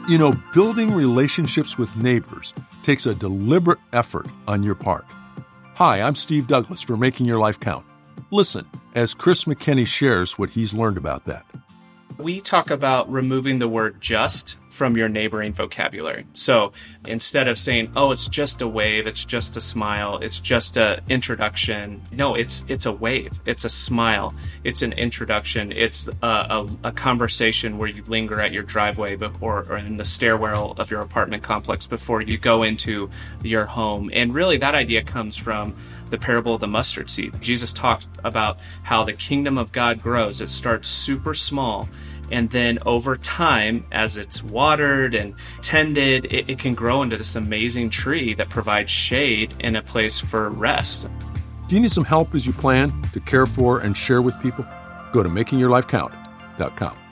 You know, building relationships with neighbors takes a deliberate effort on your part. Hi, I'm Steve Douglas for Making Your Life Count. Listen as Chris McKinney shares what he's learned about that. We talk about removing the word just from your neighboring vocabulary. So instead of saying, oh, it's just a wave, it's just a smile, it's just an introduction. No, it's a wave, it's a smile, it's an introduction, it's a conversation where you linger at your driveway or in the stairwell of your apartment complex before you go into your home. And really that idea comes from the parable of the mustard seed. Jesus talks about how the kingdom of God grows. It starts super small, and then over time, as it's watered and tended, it can grow into this amazing tree that provides shade and a place for rest. Do you need some help as you plan to care for and share with people? Go to makingyourlifecount.com.